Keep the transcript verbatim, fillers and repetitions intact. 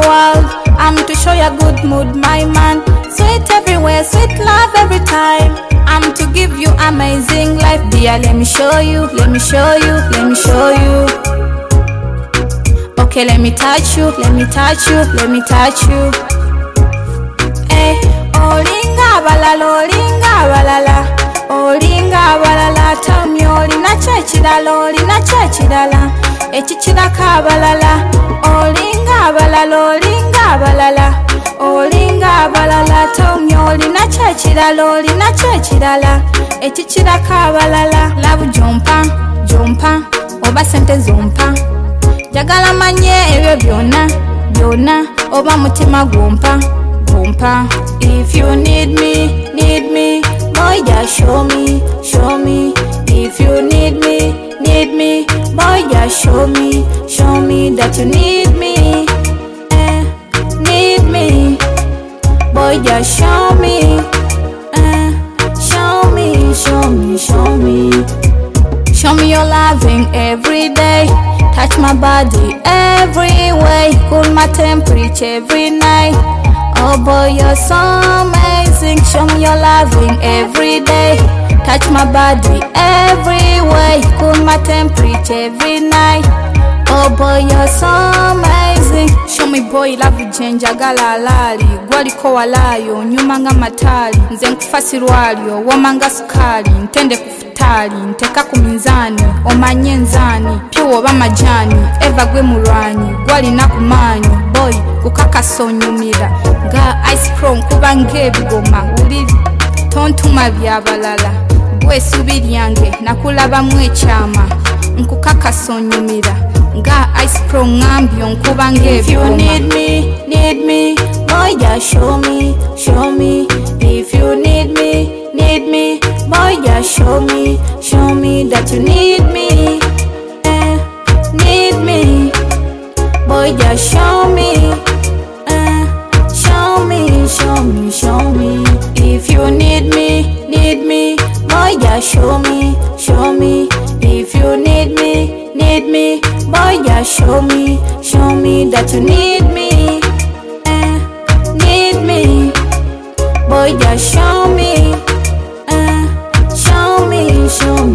world. I'm to show you good mood, my man. Sweet everywhere, sweet love every time. I'm to give you amazing life, dear. Let me show you, let me show you, let me show you. Okay, let me touch you, let me touch you, let me touch you. Eh, olinga balala, olinga balala, olinga balala. Tell me olina chechidala, olina chechidala, echichidaka balala. Olinga balala, olinga balala, olinga balala. Tell me olina chechidala, olina chechidala, echichidaka balala. Love jumpa, jumpa, oba sente zumpa. Jagala manye ebyo byonna, byonna, oba mutima gumpa, gumpa. If you need me, need me, boy just show me, show me. If you need me, need me, boy just show me, show me that you need me, eh, need me. Boy just show me, eh, show me, show me, show me. Show me your loving every day. Touch my body every way. Cool my temperature every night. Oh boy, you're so amazing. Show me your loving every day. Touch my body every way. Cool my temperature every night. Oh boy, you're so amazing. Show me boy love jenja gala alali. Gwaliko walayo nyumanga matali. Nze nkufasirwalyo wamanga sukali. Ntende kufutali, nteka ku minzani. Omanye nzani, pyo oba majani. Eva gwe mulwanyi, gwali na kumanyi. Boy, kukakasonyumira. Nga ice cream kuba ngebigoma. Ulili, tontuma byabalala. Gwe subiri yange, nakulaba mwechama. Nkukakasonyumira. Nga ice cream ngambyo nkuba ngebigoma. If you need me, need me, boy just show me, show me. If you need me, need me, boy just show me, show me that you need me, eh, need me. Boy just show me, eh, show me, show me, show me. If you need me, need me, boy just show me, show me. If you need me, need me, boy just show me, show me that you need me, eh, need me. Boy just show me, uh, show me, show me.